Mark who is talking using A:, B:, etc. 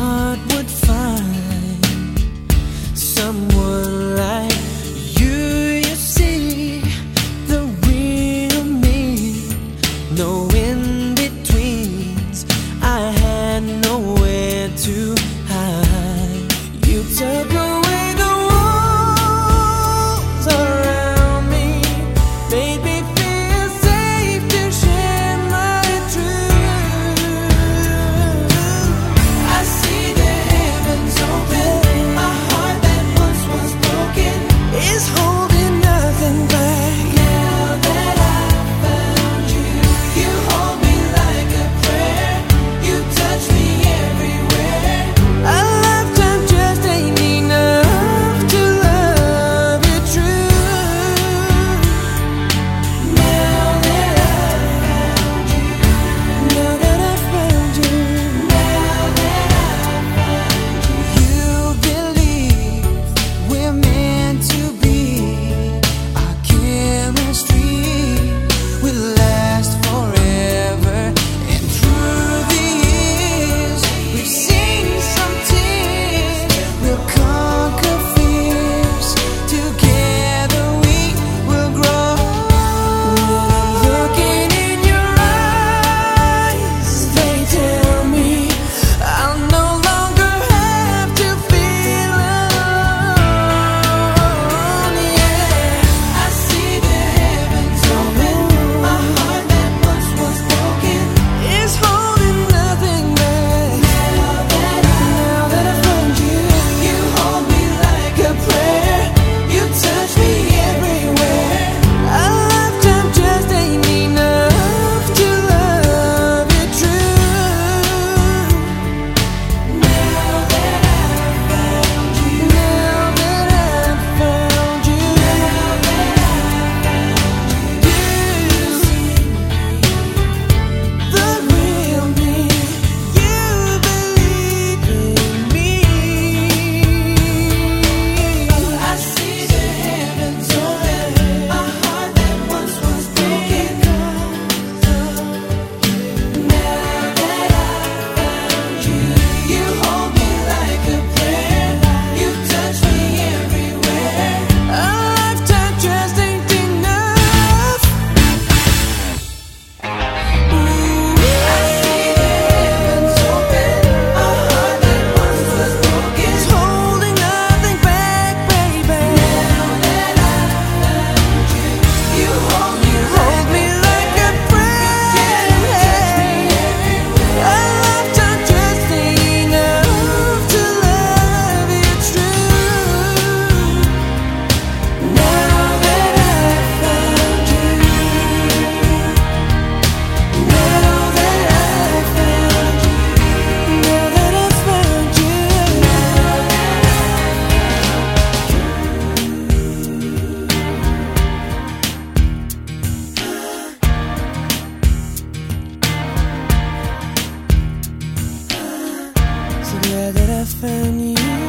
A: heart would find someone like you. You see the real me, no in-betweens. I had nowhere to hide. You took away the walls around me, made me feel safe to share my truth. I see the heavens open. My heart that once was broken is holding nothing back. Now that I found you, you hold me like a prayer. You touch me everywhere. A lifetime just ain't enough to love you true. Now that I found you, now that I found you, now that I found you, you believe we're meant to be. Our chemistry will last forever, and through the years we've seen some tears. We'll conquer fears. Together we will grow. When I'm looking in your eyes, they tell me I'll no longer have to feel alone. Yeah, I see the heavens open. My heart that once was broken is holding nothing back. Now that I found you, you hold me like a prayer. You touch me everywhere. A lifetime just ain't enough to love you true. Now that I found you, now that I found you, now that I found you, you see the real me. You believe in me. I see the heavens open. My heart that once was broken. Now that I found you, you hold me like a prayer. You touch me everywhere. A lifetime just ain't enough. I see the heavens open. A heart that once was broken is holding nothing back, baby. Now that I found you, you hold me like a prayer. A lifetime just ain't enough to love you true. Now that I found you, now that I found you, now that I found you, so glad that I found you.